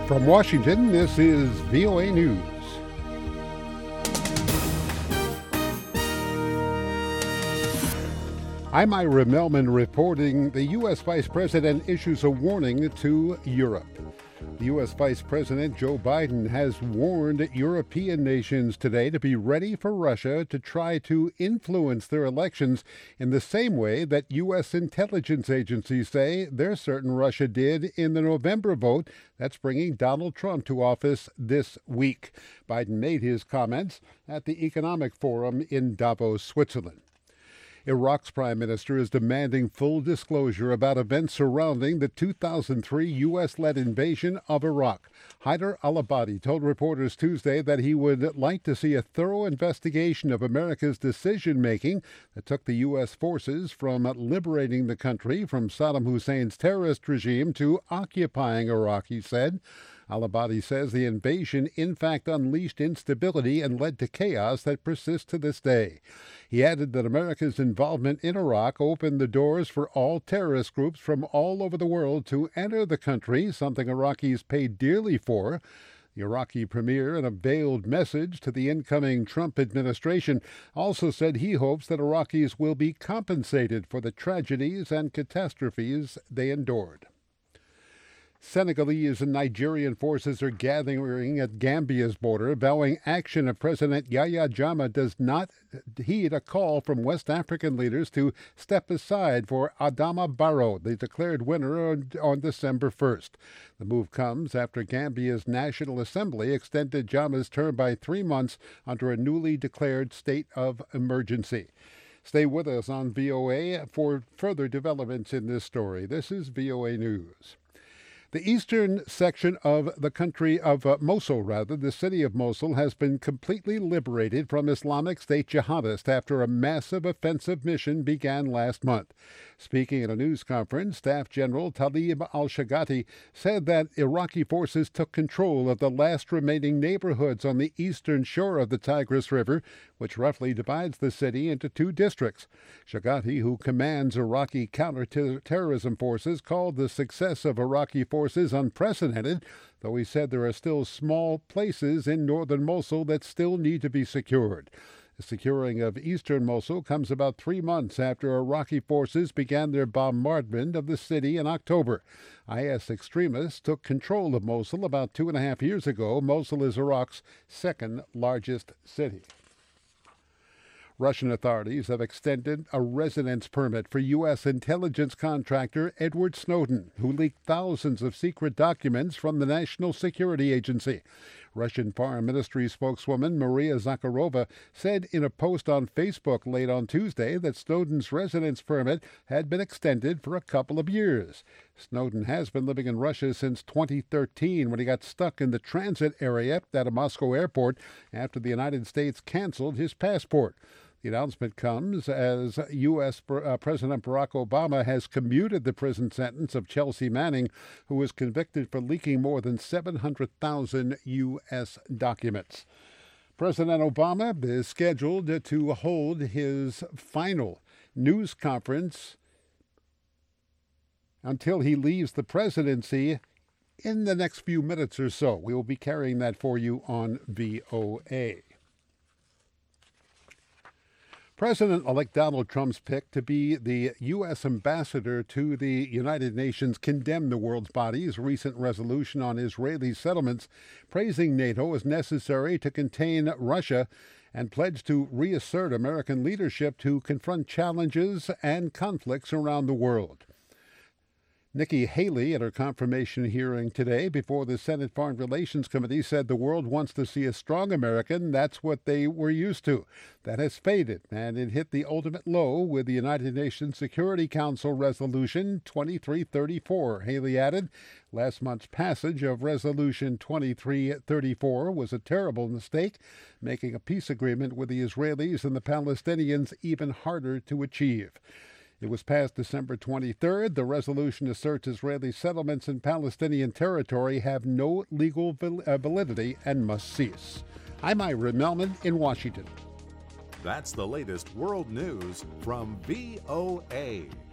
From Washington, this is VOA News. I'm Ira Melman reporting the U.S. Vice President issues a warning to Europe. The U.S. Vice President Joe Biden has warned European nations today to be ready for Russia to try to influence their elections in the same way that U.S. intelligence agencies say they're certain Russia did in the November vote that's bringing Donald Trump to office this week. Biden made his comments at the Economic Forum in Davos, Switzerland. Iraq's prime minister is demanding full disclosure about events surrounding the 2003 U.S.-led invasion of Iraq. Haider al-Abadi told reporters Tuesday that he would like to see a thorough investigation of America's decision-making that took the U.S. forces from liberating the country from Saddam Hussein's terrorist regime to occupying Iraq, he said. Al-Abadi says the invasion in fact unleashed instability and led to chaos that persists to this day. He added that America's involvement in Iraq opened the doors for all terrorist groups from all over the world to enter the country, something Iraqis paid dearly for. The Iraqi premier, in a veiled message to the incoming Trump administration, also said he hopes that Iraqis will be compensated for the tragedies and catastrophes they endured. Senegalese and Nigerian forces are gathering at Gambia's border, vowing action if President Yahya Jammeh does not heed a call from West African leaders to step aside for Adama Barrow, the declared winner on December 1st. The move comes after Gambia's National Assembly extended Jammeh's term by 3 months under a newly declared state of emergency. Stay with us on VOA for further developments in this story. This is VOA News. The eastern section of the country of Mosul, the city of Mosul, has been completely liberated from Islamic State jihadists after a massive offensive mission began last month. Speaking at a news conference, Staff General Talib al-Shagati said that Iraqi forces took control of the last remaining neighborhoods on the eastern shore of the Tigris River, which roughly divides the city into 2 districts. Shagati, who commands Iraqi counterterrorism forces, called the success of Iraqi forces unprecedented, though he said there are still small places in northern Mosul that still need to be secured. The securing of eastern Mosul comes about 3 months after Iraqi forces began their bombardment of the city in October. IS extremists took control of Mosul about 2.5 years ago. Mosul is Iraq's second largest city. Russian authorities have extended a residence permit for U.S. intelligence contractor Edward Snowden, who leaked thousands of secret documents from the National Security Agency. Russian Foreign Ministry spokeswoman Maria Zakharova said in a post on Facebook late on Tuesday that Snowden's residence permit had been extended for a couple of years. Snowden has been living in Russia since 2013 when he got stuck in the transit area at a Moscow airport after the United States canceled his passport. The announcement comes as U.S. President Barack Obama has commuted the prison sentence of Chelsea Manning, who was convicted for leaking more than 700,000 U.S. documents. President Obama is scheduled to hold his final news conference until he leaves the presidency in the next few minutes or so. We will be carrying that for you on VOA. President-elect Donald Trump's pick to be the U.S. ambassador to the United Nations condemned the world's body's recent resolution on Israeli settlements, praising NATO as necessary to contain Russia, and pledged to reassert American leadership to confront challenges and conflicts around the world. Nikki Haley, at her confirmation hearing today before the Senate Foreign Relations Committee, said the world wants to see a strong American. That's what they were used to. That has faded, and it hit the ultimate low with the United Nations Security Council Resolution 2334. Haley added, last month's passage of Resolution 2334 was a terrible mistake, making a peace agreement with the Israelis and the Palestinians even harder to achieve. It was passed December 23rd. The resolution asserts Israeli settlements in Palestinian territory have no legal validity and must cease. I'm Ira Melman in Washington. That's the latest world news from VOA.